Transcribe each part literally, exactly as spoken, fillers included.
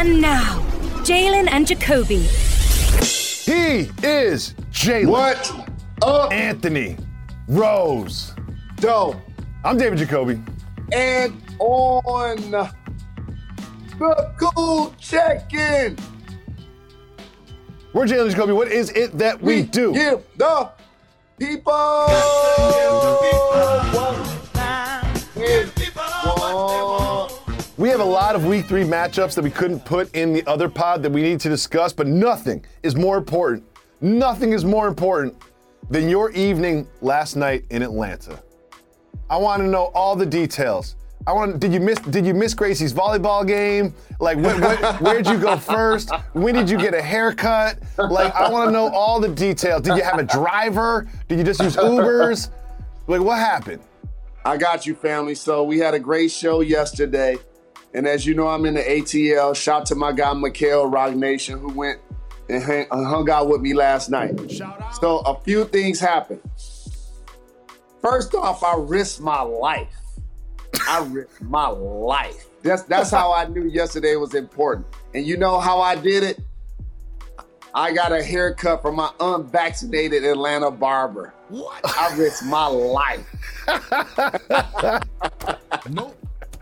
And now, Jalen and Jacoby. He is Jalen. What up? Anthony Rose. Dope. I'm David Jacoby. And on the Cool Check-In. We're Jalen and Jacoby. What is it that we, we do? Give the people. We have a lot of week three matchups that we couldn't put in the other pod that we need to discuss, but nothing is more important. Nothing is more important than your evening last night in Atlanta. I want to know all the details. I want. Did you miss? Did you miss Gracie's volleyball game? Like, what, what, where'd you go first? When did you get a haircut? Like, I want to know all the details. Did you have a driver? Did you just use Ubers? Like, what happened? I got you, family. So we had a great show yesterday. And as you know, I'm in the A T L. Shout to my guy, Mikhail Rock Nation, who went and hang, hung out with me last night. So a few things happened. First off, I risked my life. I risked my life. That's, that's how I knew yesterday was important. And you know how I did it? I got a haircut from my unvaccinated Atlanta barber. What? I risked my life. Nope.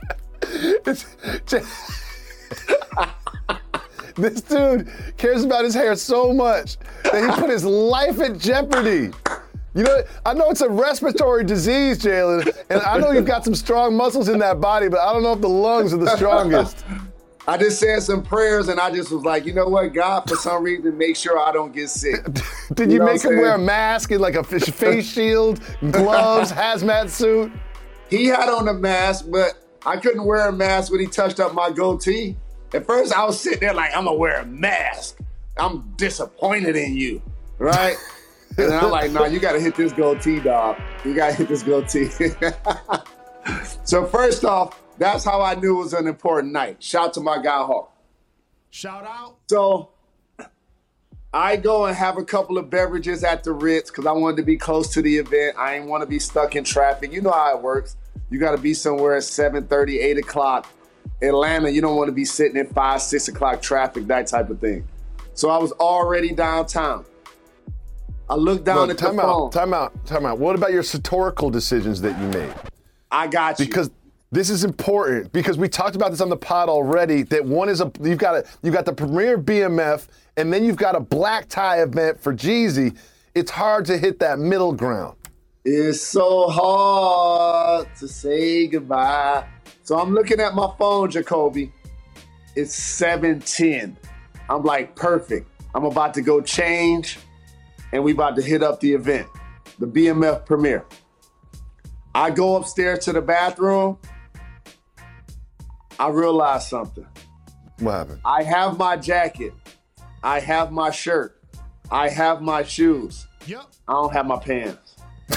This dude cares about his hair so much that he put his life at jeopardy. You know, I know it's a respiratory disease, Jalen, and I know you've got some strong muscles in that body, but I don't know if the lungs are the strongest. I just said some prayers, and I just was like, you know what, God, for some reason, make sure I don't get sick. Did you, you know make him wear a mask and like a face shield, gloves, hazmat suit? He had on a mask, but I couldn't wear a mask when he touched up my goatee. At first, I was sitting there like, I'm gonna wear a mask. I'm disappointed in you, right? And I'm like, nah, you gotta hit this goatee, dog. You gotta hit this goatee. So first off, that's how I knew it was an important night. Shout to my guy, Hawk. Shout out. So I go and have a couple of beverages at the Ritz because I wanted to be close to the event. I ain't want to be stuck in traffic. You know how it works. You got to be somewhere at seven thirty, eight o'clock. Atlanta, you don't want to be sitting in five, six o'clock traffic, that type of thing. So I was already downtown. I looked down no, at time the out, phone. Time out, time out. What about your sartorial decisions that you made? I got you. Because this is important, because we talked about this on the pod already, that one is a, you've got a, you've got the premier B M F, and then you've got a black tie event for Jeezy. It's hard to hit that middle ground. It's so hard to say goodbye. So I'm looking at my phone, Jacoby. It's seven ten. I'm like, perfect. I'm about to go change, and we about to hit up the event, the B M F premiere. I go upstairs to the bathroom. I realize something. What happened? I have my jacket. I have my shirt. I have my shoes. Yep. I don't have my pants.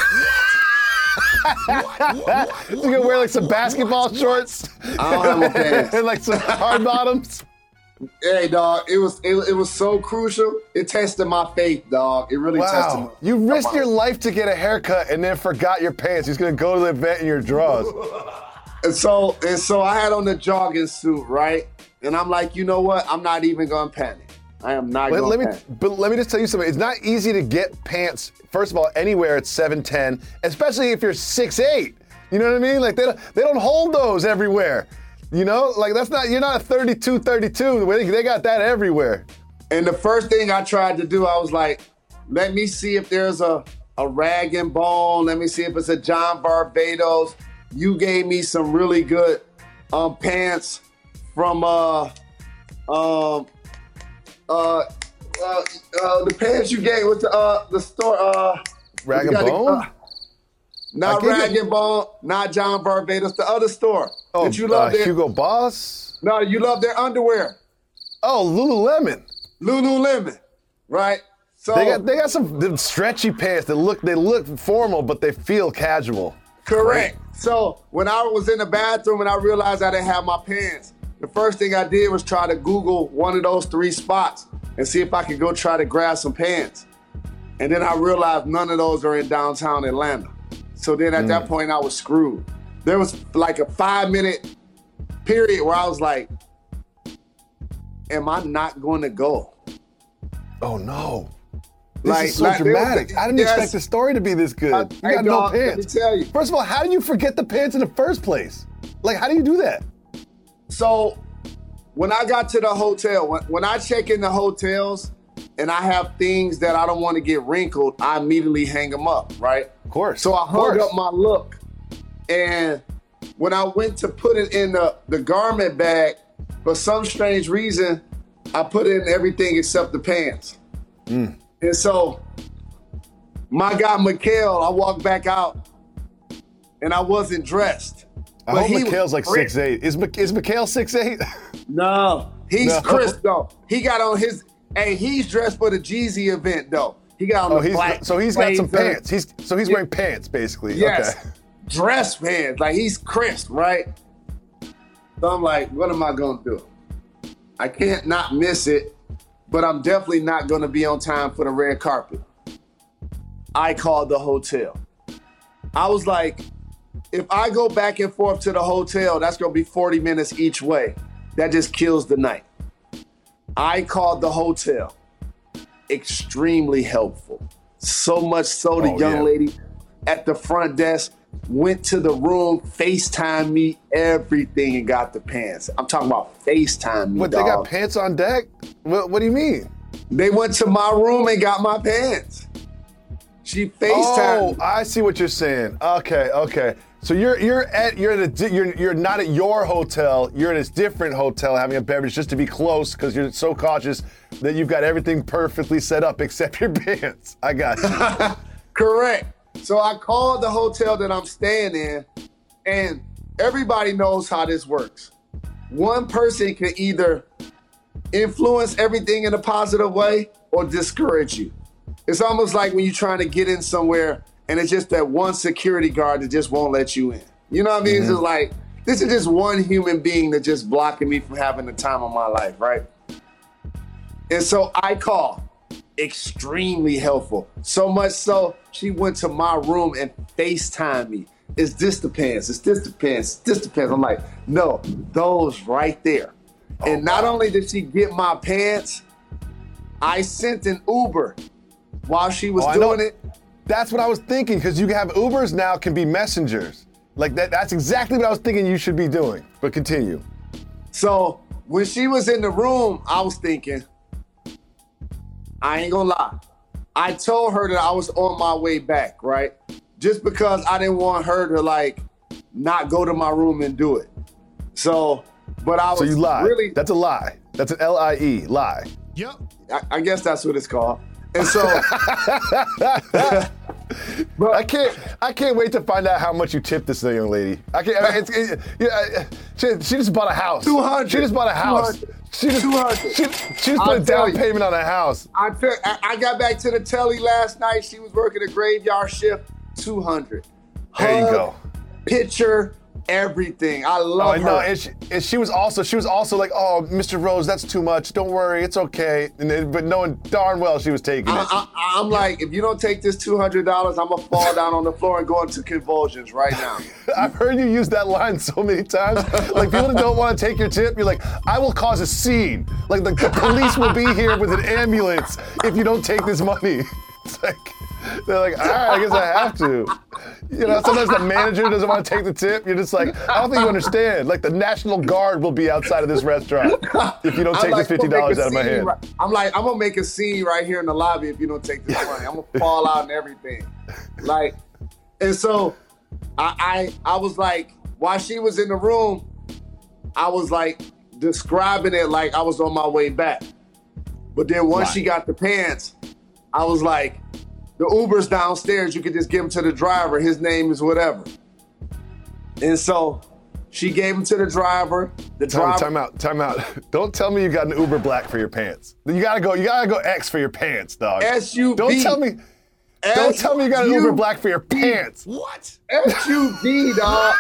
what? What? What? You gonna wear like some basketball what? shorts? I don't have my pants. And like some hard bottoms? Hey, dog, it was it, it was so crucial. It tested my faith, dog. It really wow. tested my You risked your life to get a haircut and then forgot your pants. He's gonna go to the event in your drawers. And so and so I had on the jogging suit, right? And I'm like, you know what? I'm not even gonna panic. I am not let, gonna let me, panic. But let me just tell you something. It's not easy to get pants, first of all, anywhere at seven ten, especially if you're six eight. You know what I mean? Like they don't, they don't hold those everywhere. You know, like that's not, you're not a thirty-two thirty-two. They got that everywhere. And the first thing I tried to do, I was like, let me see if there's a, a rag and bone. Let me see if it's a John Barbados. You gave me some really good um, pants from uh, um, uh, uh, uh, the pants you gave with the uh, the store. Uh, Rag and Bone? Uh, not Rag and Bone, not John Barbados, the other store. Oh, that you love uh, their, Hugo Boss? No, you love their underwear. Oh, Lululemon. Lululemon, right? So they got they got some stretchy pants that look they look formal, but they feel casual. Correct. Right. So when I was in the bathroom and I realized I didn't have my pants, the first thing I did was try to Google one of those three spots and see if I could go try to grab some pants. And then I realized none of those are in downtown Atlanta. So then at mm. that point I was screwed. There was like a five minute period where I was like, am I not going to go? Oh no. This Like, is so like, dramatic. was, I didn't yes. expect the story to be this good. Uh, you hey, got dog, no let pants. me tell you. First of all, how do you forget the pants in the first place? Like, how do you do that? So when I got to the hotel, when, when I check in the hotels and I have things that I don't want to get wrinkled, I immediately hang them up, right? Of course. So I of hung course. up my look. And when I went to put it in the, the garment bag, for some strange reason, I put in everything except the pants. Mm. And so my guy, Mikhail, I walked back out and I wasn't dressed. I But hope he Mikhail's was like crisp. six eight. Is, Mik- is Mikhail six eight? No, he's No. crisp though. He got on his, hey, he's dressed for the Jeezy event though. He got on Oh, the he's black so he's got some blazer. pants. He's so he's Yeah. wearing pants basically. Yes, Okay. dress pants. Like he's crisp, right? So I'm like, what am I gonna do? I can't not miss it, but I'm definitely not gonna be on time for the red carpet. I called the hotel. I was like, if I go back and forth to the hotel, that's gonna be forty minutes each way. That just kills the night. I called the hotel. Extremely helpful. So much so the Oh, young yeah. lady at the front desk went to the room, FaceTime me, everything, and got the pants. I'm talking about FaceTime me, What, they dog. got pants on deck? What, what do you mean? They went to my room and got my pants. She FaceTimed Oh, me. I see what you're saying. Okay, okay. So you're you're at you're at a di- you're you're not at your hotel. You're at a different hotel having a beverage just to be close because you're so cautious that you've got everything perfectly set up except your pants. I got you. Correct. So I called the hotel that I'm staying in, and everybody knows how this works. One person can either influence everything in a positive way or discourage you. It's almost like when you're trying to get in somewhere and it's just that one security guard that just won't let you in. You know what I mean? Mm-hmm. It's just like, this is just one human being that's just blocking me from having the time of my life, right? And so I called. Extremely helpful. So much so, she went to my room and FaceTimed me. Is this the pants? Is this the pants? Is this the pants? I'm like, no, those right there. Oh, and not only did she get my pants, I sent an Uber while she was Oh, I know. doing it. That's what I was thinking because you have Ubers now can be messengers. Like that. That's exactly what I was thinking you should be doing. But continue. So when she was in the room, I was thinking, I ain't gonna lie. I told her that I was on my way back, right? Just because I didn't want her to like not go to my room and do it. So, but I was So you lied. really, That's a lie. That's an L I E lie. Yep. I, I guess that's what it's called. And so, I can't. I can't wait to find out how much you tipped this young lady. I can't. I mean, it's, it, yeah, she, she just bought a house. two hundred. She just bought a house. She just. two hundred. She, she just I'll put a tell down you. payment on a house. I, took, I, I got back to the telly last night. She was working a graveyard shift, two hundred. There you Hug, go. Picture, everything. I Oh, love no, her. and she, and she was also she was also like, oh, Mister Rose, that's too much. Don't worry, it's okay. And then, but knowing darn well she was taking I, it. I, I'm like, if you don't take this two hundred dollars, I'm going to fall down on the floor and go into convulsions right now. I've heard you use that line so many times. Like people that don't want to take your tip, you're like, I will cause a scene. Like the, the police will be here with an ambulance if you don't take this money. It's like they're like, all right, I guess I have to. You know, sometimes the manager doesn't want to take the tip. You're just like, I don't think you understand. Like the National Guard will be outside of this restaurant if you don't I'm take like, this fifty dollars out I'm of gonna my make a hand. scene right- I'm like, I'm going to make a scene right here in the lobby if you don't take this money. I'm going to fall out and everything. Like, and so I, I I was like, while she was in the room, I was like describing it like I was on my way back. But then once Right. she got the pants, I was like, the Uber's downstairs. You could just give them to the driver. His name is whatever. And so she gave him to the driver. The Time, driver. time out, time out. Don't tell me you got an Uber Black for your pants. You gotta go, you gotta go X for your pants, dog. S U V. Don't tell me, don't tell me you got an Uber Black for your pants. What? S U V, dog.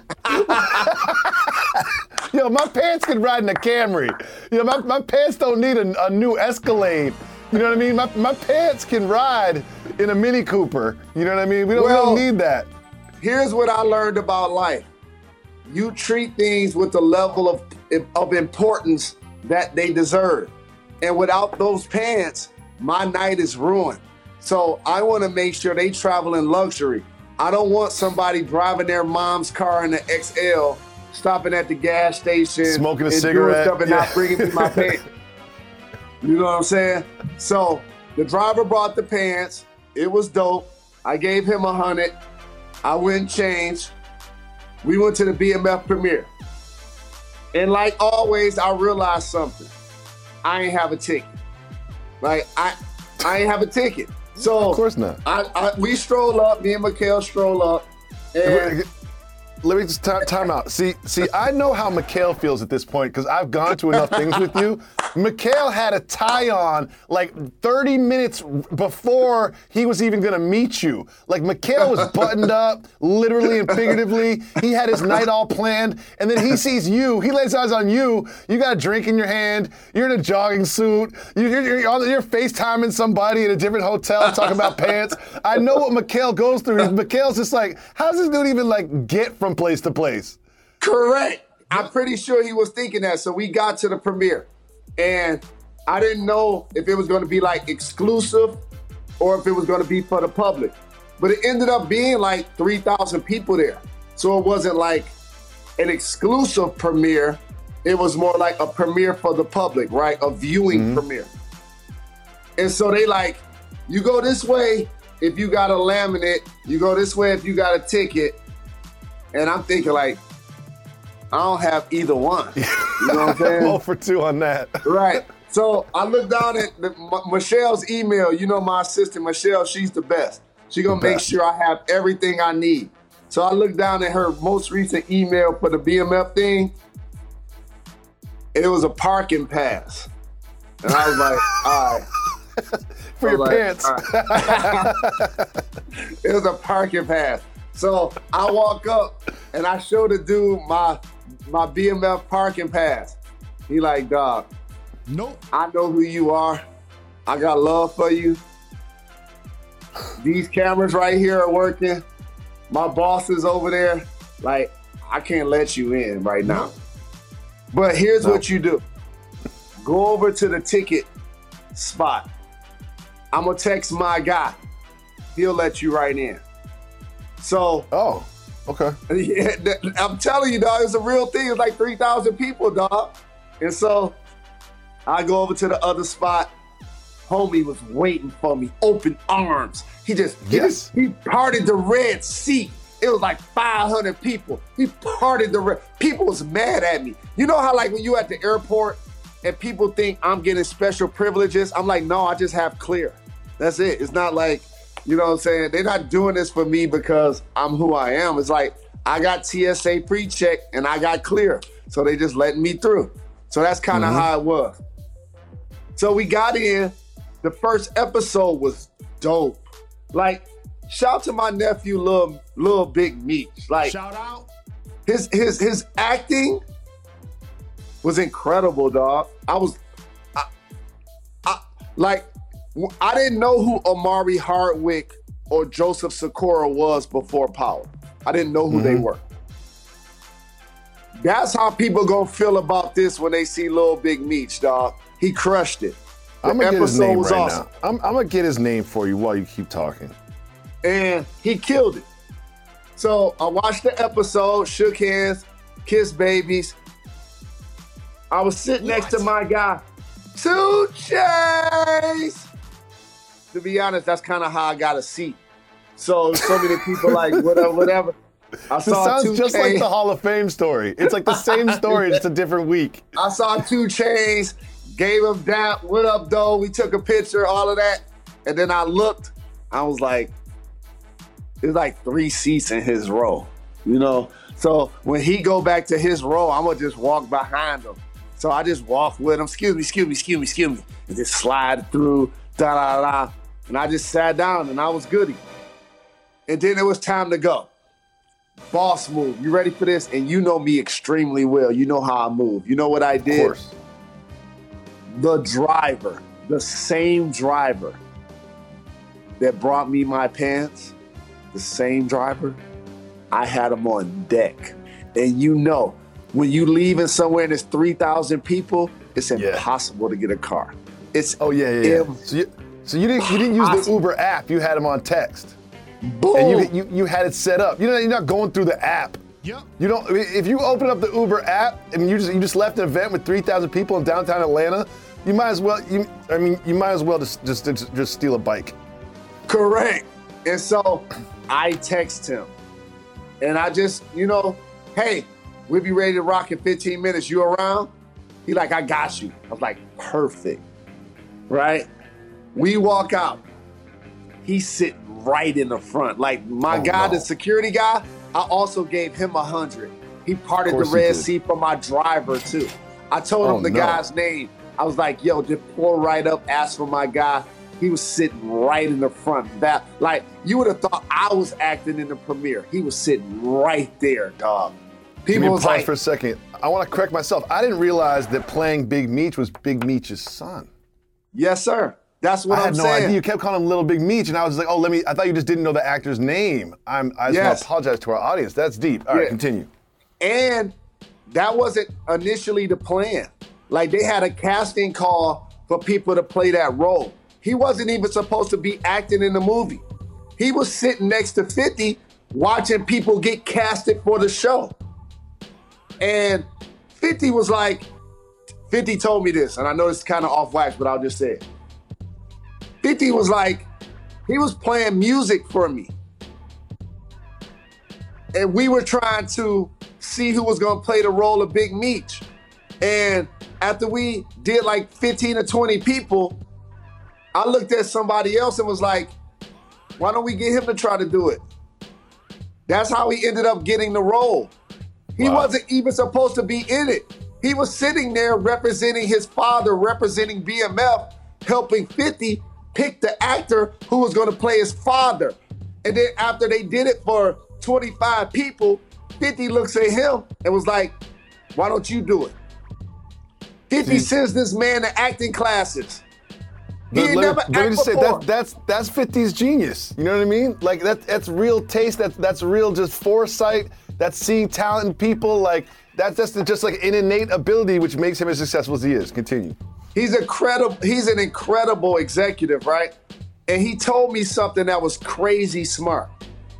Yo, my pants can ride in a Camry. You know, my, my pants don't need a, a new Escalade. You know what I mean? My, my pants can ride in a Mini Cooper. You know what I mean? We don't, Well- we don't need that. Here's what I learned about life. You treat things with the level of, of importance that they deserve. And without those pants, my night is ruined. So I want to make sure they travel in luxury. I don't want somebody driving their mom's car in the X L, stopping at the gas station, smoking a and cigarette, doing stuff and yeah. not bringing me my pants. You know what I'm saying? So the driver brought the pants. It was dope. I gave him a hundred. I went and changed. We went to the B M F premiere. And like always, I realized something. I ain't have a ticket. Like, I I ain't have a ticket. So of course not. I, I we stroll up, me and Mikhail stroll up, and let me just time, time out. See, see, I know how Mikhail feels at this point because I've gone to enough things with you. Mikhail had a tie on like thirty minutes before he was even gonna meet you. Like Mikhail was buttoned up, literally and figuratively. He had his night all planned, and then he sees you. He lays eyes on you. You got a drink in your hand. You're in a jogging suit. You're, you're, you're, you're FaceTiming somebody at a different hotel talking about pants. I know what Mikhail goes through. Mikhail's just like, how's this dude even like get from place to place? Correct. I'm pretty sure he was thinking that. So we got to the premiere, and I didn't know if it was going to be like exclusive or if it was going to be for the public. But it ended up being like three thousand people there. So it wasn't like an exclusive premiere. It was more like a premiere for the public, right? A viewing mm-hmm. premiere. And so they like, you go this way if you got a laminate, you go this way if you got a ticket. And I'm thinking like, I don't have either one. You know what I'm saying? oh for two on that. Right. So I look down at the, M- Michelle's email. You know my assistant, Michelle, she's the best. She gonna make sure I have everything I need. So I look down at her most recent email for the B M F thing. It was a parking pass. And I was like, all right. For your like, pants. Right. It was a parking pass. So I walk up and I show the dude my my B M F parking pass. He like, dog, nope. I know who you are. I got love for you. These cameras right here are working. My boss is over there. Like, I can't let you in right now. Nope. But here's nope. what you do. Go over to the ticket spot. I'm gonna text my guy. He'll let you right in. So, oh, okay. Yeah, I'm telling you, dog, it's a real thing. It's like three thousand people, dog. And so I go over to the other spot. Homie was waiting for me, open arms. He just, he, yes. just, he parted the red seat. It was like five hundred people. He parted the red. People was mad at me. You know how like when you at the airport and people think I'm getting special privileges? I'm like, no, I just have clear. That's it. It's not like, you know what I'm saying? They're not doing this for me because I'm who I am. It's like, I got T S A pre-check and I got clear. So they just letting me through. So that's kind of mm-hmm. how it was. So we got in. The first episode was dope. Like, shout to my nephew, Lil, Lil Big Meech. Like, shout out. His, his, his acting was incredible, dog. I was, I, I, like, I didn't know who Omari Hardwick or Joseph Sikora was before Power. I didn't know who mm-hmm. they were. That's how people gonna feel about this when they see Lil Big Meech, dog. He crushed it. The I'm gonna get his name right awesome. now. I'm, I'm gonna get his name for you while you keep talking. And he killed it. So I watched the episode, shook hands, kissed babies. I was sitting what? next to my guy, two Chainz. To be honest, that's kind of how I got a seat. So so many people like whatever, whatever. I this saw sounds two just Chainz. like the Hall of Fame story. It's like the same story, just a different week. I saw two Chainz, gave him that, what up, though? We took a picture, all of that. And then I looked, I was like, there's like three seats in his row, you know? So when he go back to his row, I'm gonna just walk behind him. So I just walk with him, excuse me, excuse me, excuse me, excuse me, and just slide through, da da da. And I just sat down and I was goody. And then it was time to go. Boss move, you ready for this? And you know me extremely well. You know how I move. You know what I did? Of course. The driver, the same driver that brought me my pants, the same driver, I had him on deck. And you know, when you leaving somewhere and there's three thousand people, it's Yeah. impossible to get a car. It's Oh yeah, yeah. yeah. So you, so you didn't you didn't use the Uber app. You had them on text, boom. and you you you had it set up. You know, you're not going through the app. Yep. You don't. I mean, if you open up the Uber app and you just you just left an event with three thousand people in downtown Atlanta, you might as well. You I mean, you might as well just just just, just steal a bike. Correct. And so I text him, and I just, you know, hey, we'll be ready to rock in fifteen minutes. You around? He like, I got you. I was like, perfect. Right? We walk out. He's sitting right in the front. Like my Oh, guy, no. the security guy, I also gave him a hundred. He parted the course he Red did. Sea for my driver too. I told Oh, him the no. guy's name. I was like, yo, just pull right up, ask for my guy. He was sitting right in the front. That, like, you would have thought I was acting in the premiere. He was sitting right there, dog. Give me People a was pause like, for a second. I want to correct myself. I didn't realize that playing Big Meech was Big Meech's son. yes, sir. That's what I I'm had no saying. idea. You kept calling him Little Big Meech, and I was like, oh, let me. I thought you just didn't know the actor's name. I'm. I just Yes. want to apologize to our audience. That's deep. All right, Yeah. continue. And that wasn't initially the plan. Like, they had a casting call for people to play that role. He wasn't even supposed to be acting in the movie. He was sitting next to fifty watching people get casted for the show. And fifty was like, fifty told me this, and I know it's kind of off wax, but I'll just say it. fifty was like, he was playing music for me. And we were trying to see who was gonna play the role of Big Meech. And after we did like fifteen or twenty people, I looked at somebody else and was like, why don't we get him to try to do it? That's how he ended up getting the role. He Wow. wasn't even supposed to be in it. He was sitting there representing his father, representing B M F, helping fifty pick the actor who was gonna play his father. And then after they did it for twenty-five people, fifty looks at him and was like, why don't you do it? fifty See- sends this man to acting classes. He But ain't let, never let me acted just say before. that, that's that's fifty's genius. You know what I mean? Like that that's real taste. That's that's real just foresight. That's seeing talent in people. Like that's just just like an innate ability which makes him as successful as he is. Continue. He's incredible. He's an incredible executive, right? And he told me something that was crazy smart.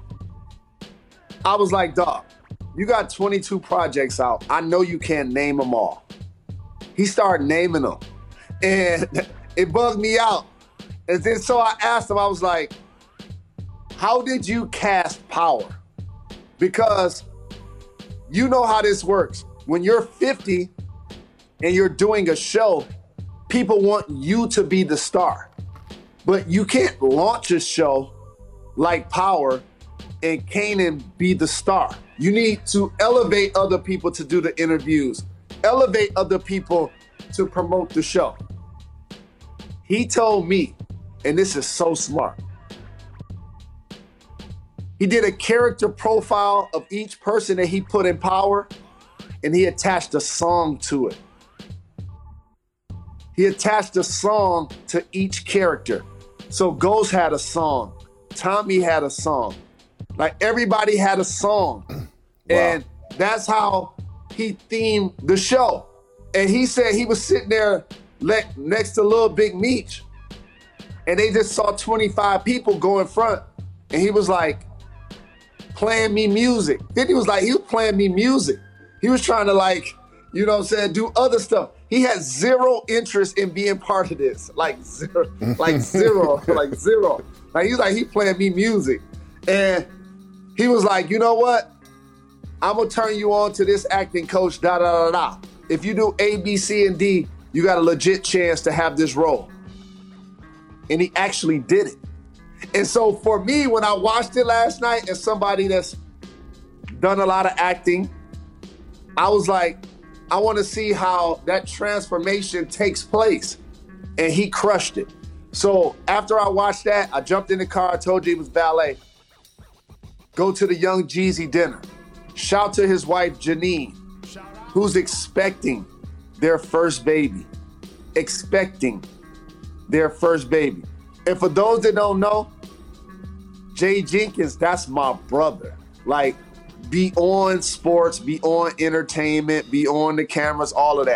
I was like, dog, you got twenty-two projects out. I know you can't name them all. He started naming them. And it bugged me out. And then so I asked him, I was like, how did you cast Power? Because you know how this works. When you're fifty and you're doing a show, people want you to be the star. But you can't launch a show like Power and Kanan be the star. You need to elevate other people to do the interviews, elevate other people to promote the show. He told me, and this is so smart, he did a character profile of each person that he put in Power, and he attached a song to it. He attached a song to each character. So Ghost had a song, Tommy had a song, like everybody had a song. And that's how he themed the show. And he said he was sitting there le- next to Lil Big Meech, and they just saw twenty-five people go in front, and he was like, playing me music. fifty was like, he was playing me music. He was trying to like, you know what I'm saying, do other stuff. He had zero interest in being part of this. Like zero, like zero, like zero. Like he's like, he playing me music. And he was like, you know what? I'm gonna turn you on to this acting coach, da da da da. If you do A, B, C, and D, you got a legit chance to have this role. And he actually did it. And so for me, when I watched it last night, as somebody that's done a lot of acting, I was like, I want to see how that transformation takes place. And he crushed it. So after I watched that, I jumped in the car, I told you it was ballet. Go to the Young Jeezy dinner. Shout to his wife, Janine, who's expecting their first baby. Expecting their first baby. And for those that don't know, Jay Jenkins, that's my brother. Like, be on sports, be on entertainment, be on the cameras, all of that.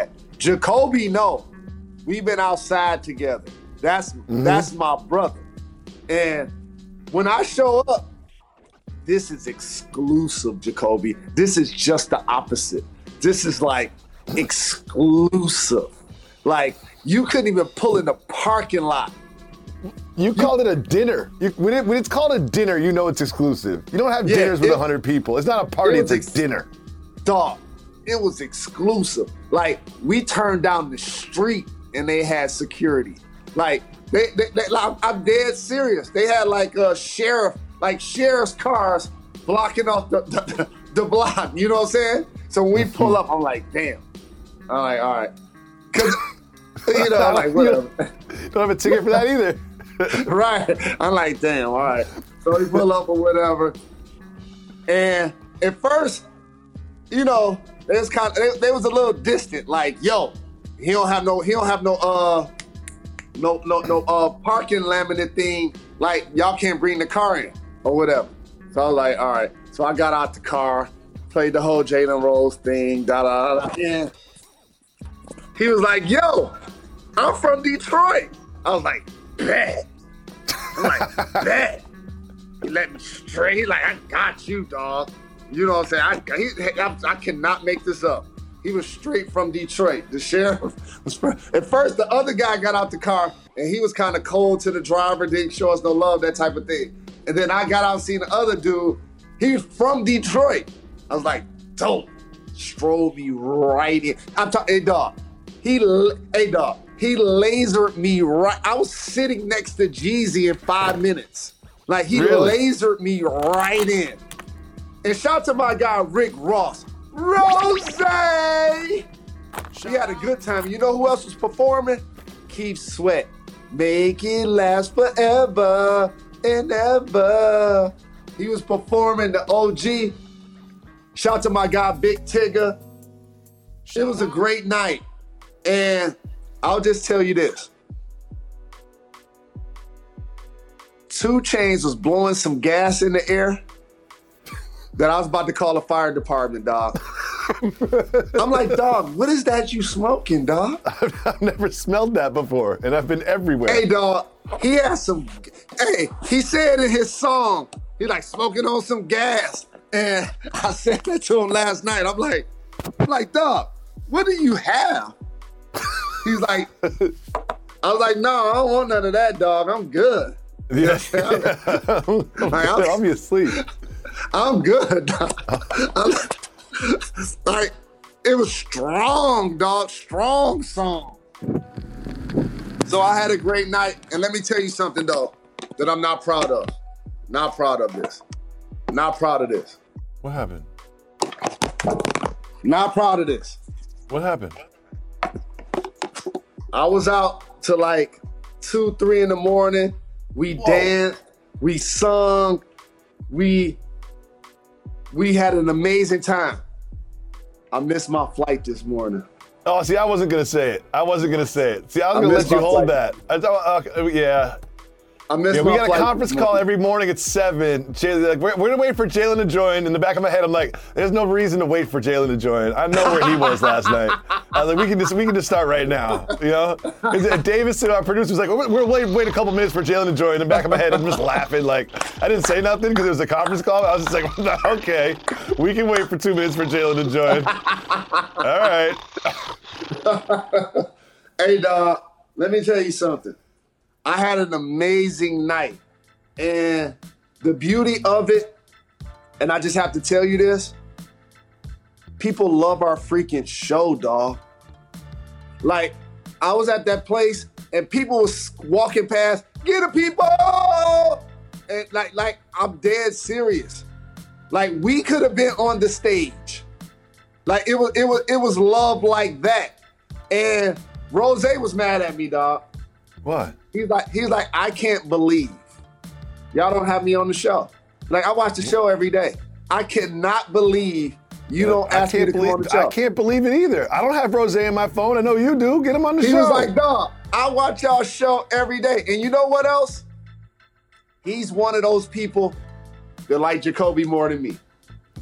Jacoby, no. We've been outside together. That's mm-hmm. that's my brother. And when I show up, this is exclusive, Jacoby. This is just the opposite. This is like exclusive. Like, you couldn't even pull in the parking lot. You called it a dinner. You, when, it, when it's called a dinner, you know it's exclusive. You don't have yeah, dinners with one hundred people. It's not a party, it it's ex- a dinner. Dog, it was exclusive. Like, we turned down the street and they had security. Like, they, they, they like, I'm dead serious. They had like a sheriff, like sheriff's cars blocking off the, the, the block. You know what I'm saying? So when we pull up, I'm like, damn. I'm like, all right. Cause, you know, I'm like, whatever. You don't have a ticket for that either. Right. I'm like, damn, all right. So we pull up or whatever. And at first, you know, they was kind of, they, they was a little distant. Like, yo, he don't have no, he don't have no, uh, no, no, no, uh, parking laminate thing. Like, y'all can't bring the car in or whatever. So I was like, all right. So I got out the car, played the whole Jalen Rose thing, da da da. And he was like, yo, I'm from Detroit. I was like, bet. I'm like, bet. He let me straight. He's like, I got you, dog. You know what I'm saying? I, he, I, I cannot make this up. He was straight from Detroit. The sheriff was from, at first, the other guy got out the car, and he was kind of cold to the driver, didn't show us no love, that type of thing. And then I got out and seen the other dude. He was from Detroit. I was like, dope. Strolled me right in. I'm talking, hey, dog. He, hey, dog. He lasered me right. I was sitting next to Jeezy in five minutes. Like, he really? lasered me right in. And shout out to my guy, Rick Ross. Rose! We had a good time. You know who else was performing? Keith Sweat. Make it last forever and ever. He was performing the O G. Shout out to my guy, Big Tigger. It was a great night. And I'll just tell you this. two Chainz was blowing some gas in the air that I was about to call the fire department, dog. I'm like, dog, what is that you smoking, dog? I've, I've never smelled that before, and I've been everywhere. Hey, dog, he has some, hey, he said in his song, he like smoking on some gas. And I said that to him last night. I'm like, I'm like, dog, what do you have? He's like, I was like, no, I don't want none of that, dog. I'm good. Yeah, yeah. like, I'm, I'll be asleep. I'm good, dog. I'm, like, it was strong, dog. Strong song. So I had a great night. And let me tell you something, though, that I'm not proud of. Not proud of this. Not proud of this. What happened? Not proud of this. What happened? I was out till like two, three in the morning. We Whoa. danced, we sung, we we had an amazing time. I missed my flight this morning. Oh, see, I wasn't gonna say it. I wasn't gonna say it. See, I was I gonna let you hold flight. that. I thought, uh, yeah. I missed yeah, my we got a flight conference call every morning at seven. Jaylen, like, we're, we're gonna wait for Jaylen to join. In the back of my head, I'm like, there's no reason to wait for Jaylen to join. I know where he was last night. I was like, we can just we can just start right now. You know? Davis, our producer, was like, we'll wait, wait a couple minutes for Jaylen to join. In the back of my head, I'm just laughing. Like, I didn't say nothing because it was a conference call. I was just like, okay, we can wait for two minutes for Jaylen to join. All right. Hey, dog, let me tell you something. I had an amazing night. And the beauty of it, and I just have to tell you this, people love our freaking show, dog. Like, I was at that place and people was walking past, get the people! And like, like I'm dead serious. Like, we could have been on the stage. Like, it was, it was, it was love like that. And Rose was mad at me, dog. What? He's like, he's like, I can't believe y'all don't have me on the show. Like, I watch the show every day. I cannot believe you yeah, don't ask me to believe, come on the show. I can't believe it either. I don't have Rose in my phone. I know you do. Get him on the he show. He was like, dog, I watch y'all show every day. And you know what else? He's one of those people that like Jacoby more than me.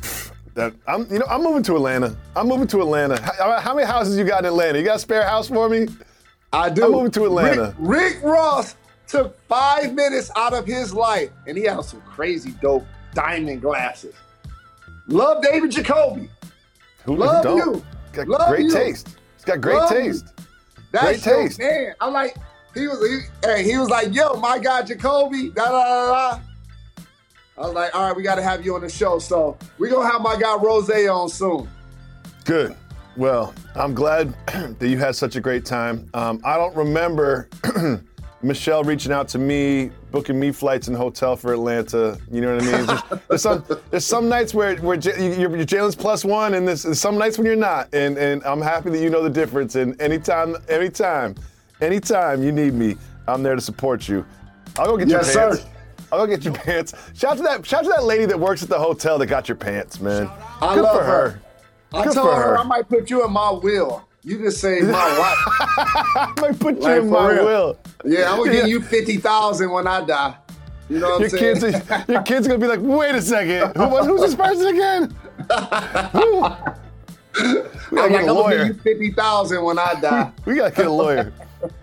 That I'm, you know, I'm moving to Atlanta. I'm moving to Atlanta. How, how many houses you got in Atlanta? You got a spare house for me? I do. I'm moving to Atlanta. Rick, Rick Ross took five minutes out of his life, and he had some crazy dope diamond glasses. Love David Jacoby. Who Love don't? you. Got Love great you. taste. He's got great Love taste. You. That's great taste. your man. I'm like, he was, he, hey, he was like, yo, my guy Jacoby, da da da da. I was like, all right, we got to have you on the show. So we're going to have my guy Rose on soon. Good. Well, I'm glad that you had such a great time. Um, I don't remember Michelle reaching out to me, booking me flights and hotel for Atlanta. You know what I mean? Just, there's some there's some nights where where J- you're, you're Jalen's plus one, and there's, there's some nights when you're not. And and I'm happy that you know the difference. And anytime, anytime, anytime you need me, I'm there to support you. I'll go get Yes, your pants. sir. I'll go get your pants. Shout out to that shout out to that lady that works at the hotel that got your pants, man. I Good love for her. her. I Good told for her, her. I might put you in my will. You can say my wife. I might put you Like, in for my real. will. Yeah, I'm gonna Yeah. give you fifty thousand when I die. You know what Your I'm saying? kids, are, your kids are gonna be like, wait a second, Who, was- who's this person again? Who? We gotta I'm get like, a I'm gonna lawyer. give you fifty thousand when I die. We gotta get a lawyer.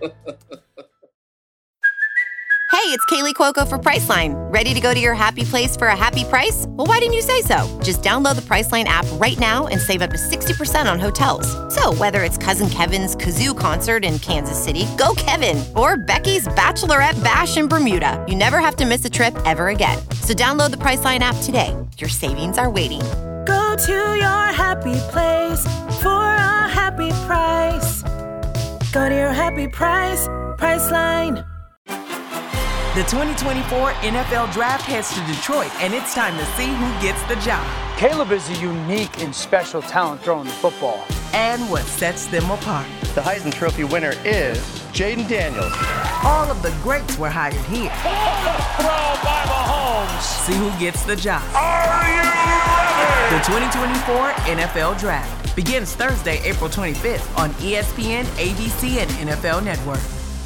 Hey, it's Kaylee Cuoco for Priceline. Ready to go to your happy place for a happy price? Well, why didn't you say so? Just download the Priceline app right now and save up to sixty percent on hotels. So whether it's Cousin Kevin's Kazoo Concert in Kansas City, go Kevin, or Becky's Bachelorette Bash in Bermuda, you never have to miss a trip ever again. So download the Priceline app today. Your savings are waiting. Go to your happy place for a happy price. Go to your happy price, Priceline. The twenty twenty-four N F L Draft heads to Detroit, and it's time to see who gets the job Caleb is a unique and special talent throwing the football. and what sets them apart. The Heisman Trophy winner is Jaden Daniels. All of the greats were hired here. Throw by Mahomes. See who gets the job. Are you ready? The twenty twenty-four N F L Draft begins Thursday, April twenty-fifth on E S P N, A B C, and N F L Network.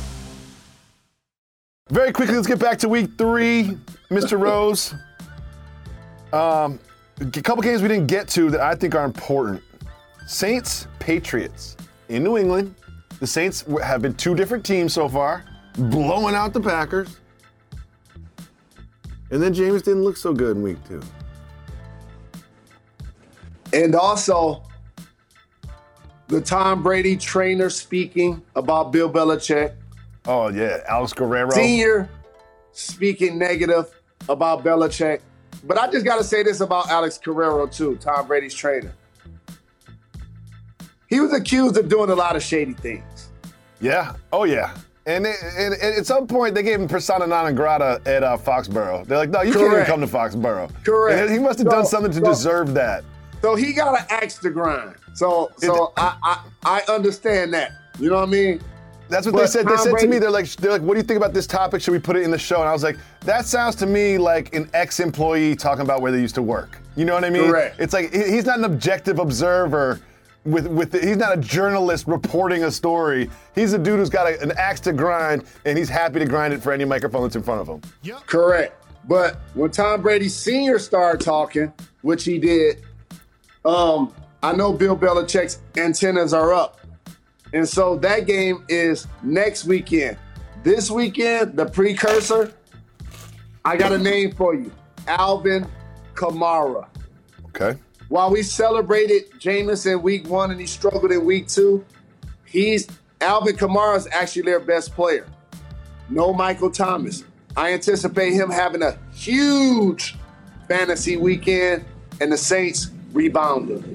Very quickly, let's get back to week three, Mister Rose. Um, a couple games we didn't get to that I think are important. Saints, Patriots in New England. The Saints have been two different teams so far, blowing out the Packers. And then James didn't look so good in week two. And also, the Tom Brady trainer speaking about Bill Belichick. Oh, yeah, Alex Guerrero. Senior speaking negative about Belichick. But I just got to say this about Alex Guerrero, too, Tom Brady's trainer. He was accused of doing a lot of shady things. Yeah. Oh, yeah. And, it, and, and at some point, they gave him persona non grata at uh, Foxborough. They're like, no, you Correct. can't even come to Foxborough. Correct. And he must have So- done something to so- deserve that. So he got an axe to grind. So so It- I, I I understand that. You know what I mean? That's what But they said. They Tom said to Brady- me, they're like, they're like, what do you think about this topic? Should we put it in the show? And I was like, that sounds to me like an ex-employee talking about where they used to work. You know what I mean? Correct. It's like he- he's not an objective observer. With with the, he's not a journalist reporting a story. He's a dude who's got a, an axe to grind, and he's happy to grind it for any microphone that's in front of him. Correct. But when Tom Brady Senior started talking, which he did, um, I know Bill Belichick's antennas are up. And so that game is next weekend. This weekend, the precursor, I got a name for you. Alvin Kamara. Okay. While we celebrated Jameis in week one and he struggled in week two, he's Alvin Kamara is actually their best player. No Michael Thomas. I anticipate him having a huge fantasy weekend and the Saints rebounding.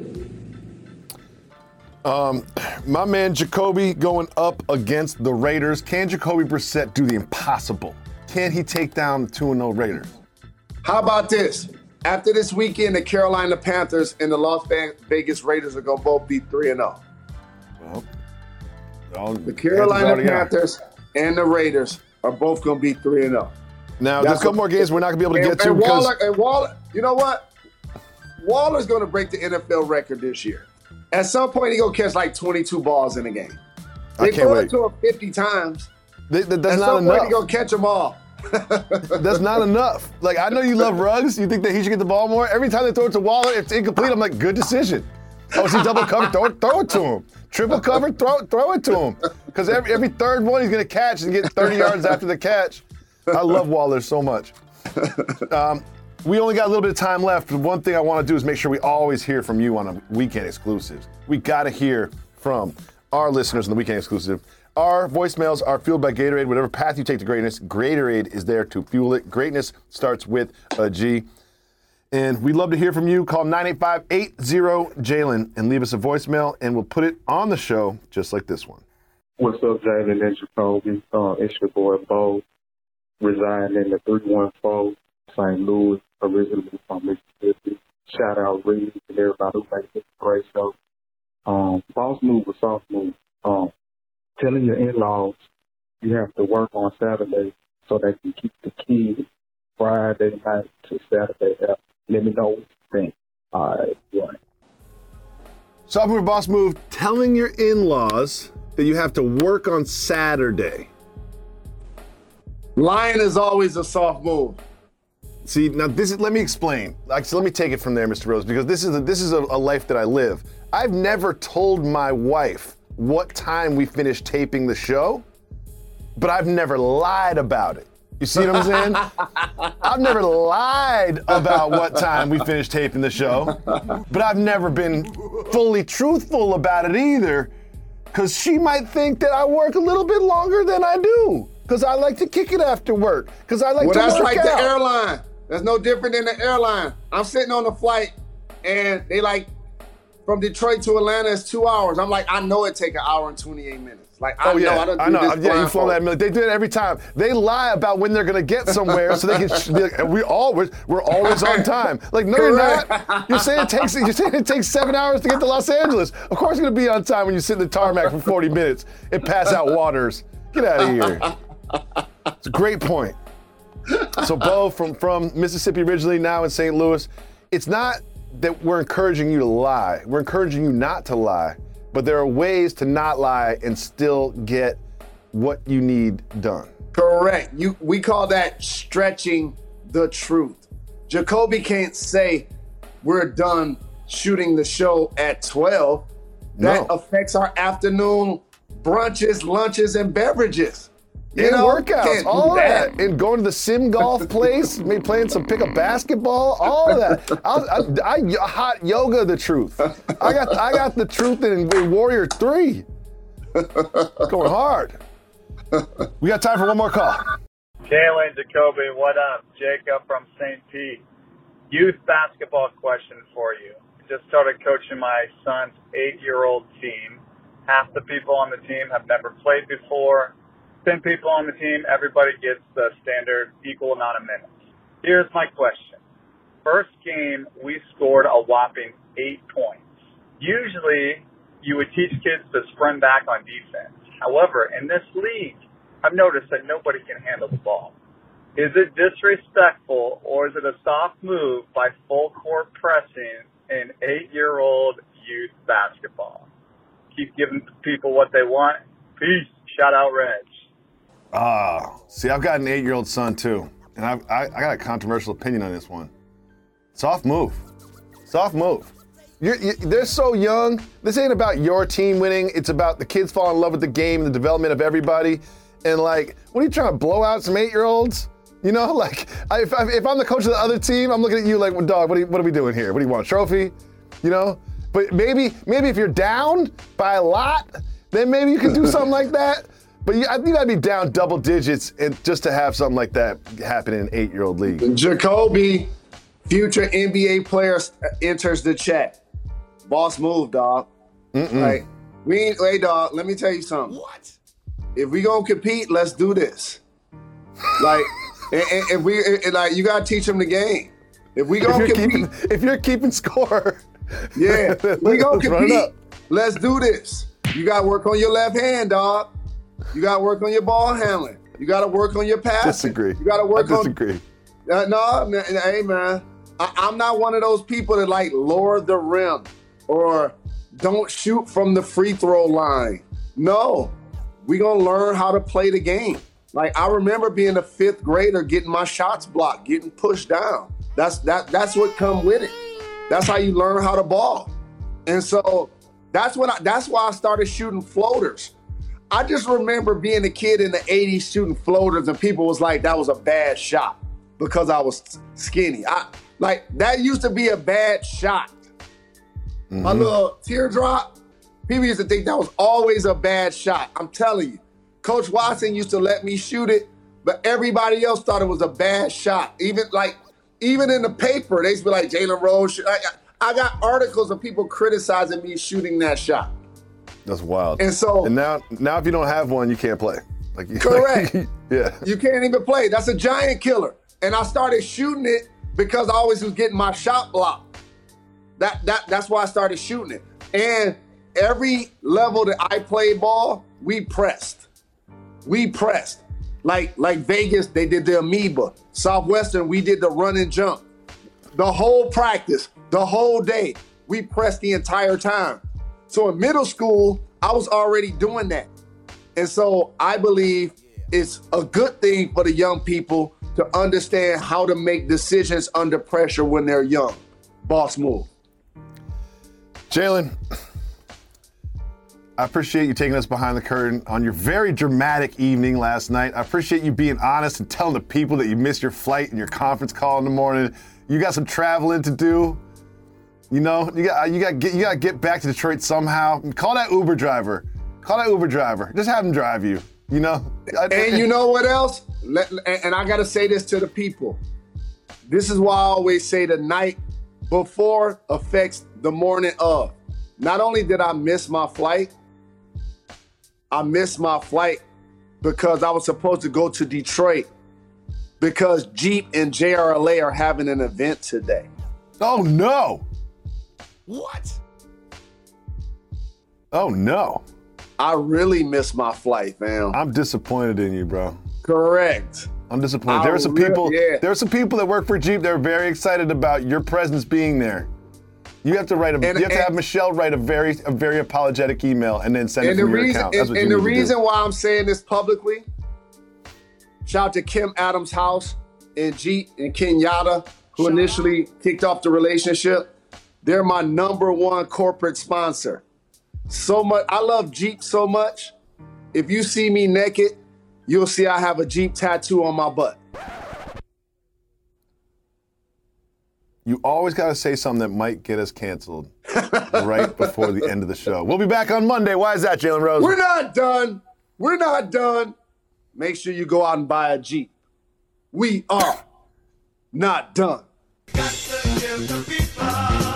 Um, my man Jacoby going up against the Raiders. Can Jacoby Brissett do the impossible? Can he take down the two and oh Raiders? How about this? After this weekend, the Carolina Panthers and the Las Vegas Raiders are going to both be three and oh. Well, all- The Carolina Panthers already are. Panthers and the Raiders are both going to be three and oh. Now, That's there's a couple what- more games we're not going to be able to And, get to and because Waller, and Waller, you know what? Waller's going to break the N F L record this year. At some point, he's going to catch like twenty-two balls in a game. I They can't throw wait. it to him fifty times. Th- th- that's At not some point, enough. he's going to catch them all. That's not enough. Like, I know you love Ruggs. You think that he should get the ball more. Every time they throw it to Waller, it's incomplete. I'm like, good decision. Oh, is he double cover? Throw it, throw it to him. Triple cover? Throw, throw it to him. Because every, every third one he's going to catch and get thirty yards after the catch. I love Waller so much. Um, we only got a little bit of time left. But one thing I want to do is make sure we always hear from you on a Weekend Exclusives. We got to hear from our listeners on the Weekend Exclusive. Our voicemails are fueled by Gatorade. Whatever path you take to greatness, Gatorade is there to fuel it. Greatness starts with a G. And we'd love to hear from you. Call nine eight five, eight zero, Jalen and leave us a voicemail, and we'll put it on the show just like this one. What's up, Jalen and Jacoby? Uh, it's your boy, Bo, residing in the three one four, Saint Louis, originally from Mississippi. Shout out Reed and everybody who makes this great show. Um, boss move or soft move. Um, telling your in-laws you have to work on Saturday so they can keep the kids Friday night to Saturday. Let me know what you think. All right, right. Soft move, boss move, telling your in-laws that you have to work on Saturday. Lying is always a soft move. See, now this is, let me explain. Like, so let me take it from there, Mister Rose, because this is a, this is a, a life that I live. I've never told my wife what time we finished taping the show, but I've never lied about it. You see what I'm saying? I've never lied about what time we finished taping the show, but I've never been fully truthful about it either, because she might think that I work a little bit longer than I do, because I like to kick it after work, because I like well, to work out. Well, that's like the airline. That's no different than the airline. I'm sitting on the flight, and they like, from Detroit to Atlanta is two hours. I'm like, I know it take an hour and twenty-eight minutes. Like, I oh, yeah. know, I don't do I know. this Yeah, you flown that million. They do it every time. They lie about when they're gonna get somewhere, so they can. we always, we're always on time. Like, no, you're not. You're saying it takes. You're saying it takes seven hours to get to Los Angeles. Of course, you're gonna be on time when you sit in the tarmac for forty minutes and pass out waters. Get out of here. It's a great point. So, Bo, from from Mississippi originally, now in Saint Louis, it's not that we're encouraging you to lie. We're encouraging you not to lie, but there are ways to not lie and still get what you need done. Correct. You, we call that stretching the truth. Jacoby can't say we're done shooting the show at twelve. That no. affects our afternoon brunches, lunches, and beverages. You and know, workouts, all of that. that. And going to the sim golf place, maybe playing some pickup basketball, all of that. I, I, I hot yoga the truth. I got I got the truth in, in Warrior three. Going hard. We got time for one more call. Jalen, Jacoby, what up? Jacob from Saint Pete. Youth basketball question for you. Just started coaching my son's eight-year-old team. Half the people on the team have never played before. ten people on the team, everybody gets the standard equal amount of minutes. Here's my question. First game, we scored a whopping eight points. Usually, you would teach kids to sprint back on defense. However, in this league, I've noticed that nobody can handle the ball. Is it disrespectful, or is it a soft move by full court pressing in eight-year-old youth basketball? Keep giving people what they want. Peace. Shout out, Reg. Ah, uh, see, I've got an eight-year-old son too, and I've, I, I got a controversial opinion on this one. Soft move, soft move. You're, you, they're so young. This ain't about your team winning. It's about the kids falling in love with the game, the development of everybody. And like, what are you trying to blow out some eight-year-olds? You know, like, I, if, I, if I'm the coach of the other team, I'm looking at you like, well, dog, what are, you, what are we doing here? What do you want, a trophy? You know? But maybe, maybe if you're down by a lot, then maybe you can do something like that. But you, I think I'd be down double digits and just to have something like that happen in an eight-year-old league. Jacoby, future N B A player, enters the chat. Boss move, dog. Mm-mm. Like, we ain't, hey, dog, let me tell you something. What? If we gonna compete, let's do this. Like, and, and, and we, and like, you gotta teach them the game. If we gonna if compete. Keeping, if you're keeping score. Yeah, we gonna compete. Let's do this. You gotta work on your left hand, dog. You got to work on your ball handling. You got to work on your passing. Disagree. You got to work I disagree. on. Uh, no, man, hey, man. I, I'm not one of those people that like lower the rim or don't shoot from the free throw line. No, we going to learn how to play the game. Like, I remember being a fifth grader, getting my shots blocked, getting pushed down. That's that. That's what come with it. That's how you learn how to ball. And so that's when I, that's why I started shooting floaters. I just remember being a kid in the eighties shooting floaters, and people was like, that was a bad shot because I was skinny. I like that used to be a bad shot. Mm-hmm. My little teardrop, people used to think that was always a bad shot. I'm telling you, Coach Watson used to let me shoot it, but everybody else thought it was a bad shot. Even like, even in the paper, they used to be like, Jalen Rose. I, I got articles of people criticizing me shooting that shot. That's wild. And so, and now, now if you don't have one, you can't play. Like, correct. Like, yeah. You can't even play. That's a giant killer. And I started shooting it because I always was getting my shot blocked. That that that's why I started shooting it. And every level that I played ball, we pressed. We pressed. Like like Vegas, they did the amoeba. Southwestern, we did the run and jump. The whole practice, the whole day, we pressed the entire time. So in middle school, I was already doing that. And so I believe it's a good thing for the young people to understand how to make decisions under pressure when they're young. Boss move. Jalen, I appreciate you taking us behind the curtain on your very dramatic evening last night. I appreciate you being honest and telling the people that you missed your flight and your conference call in the morning. You got some traveling to do. You know, you got you got get you got to get back to Detroit somehow. Call that Uber driver. Call that Uber driver. Just have him drive you. You know. And you know what else? Let, and I got to say this to the people. This is why I always say the night before affects the morning of. Not only did I miss my flight, I missed my flight because I was supposed to go to Detroit because Jeep and J R L A are having an event today. Oh, no. What? Oh, no. I really missed my flight, man. I'm disappointed in you, bro. Correct. I'm disappointed. There are some really, people. Yeah. There are some people that work for Jeep that are very excited about your presence being there. You have to write a. And, you have and, to have Michelle write a very, a very apologetic email and then send it from your reason, account. That's and what and you the need reason to do. why I'm saying this publicly, shout out to Kim Adams' house and Jeep and Kenyatta, who shout initially out. kicked off the relationship. They're my number one corporate sponsor. So much. I love Jeep so much. If you see me naked, you'll see I have a Jeep tattoo on my butt. You always got to say something that might get us canceled right before the end of the show. We'll be back on Monday. Why is that, Jalen Rose? We're not done. We're not done. Make sure you go out and buy a Jeep. We are not done. Got to give the people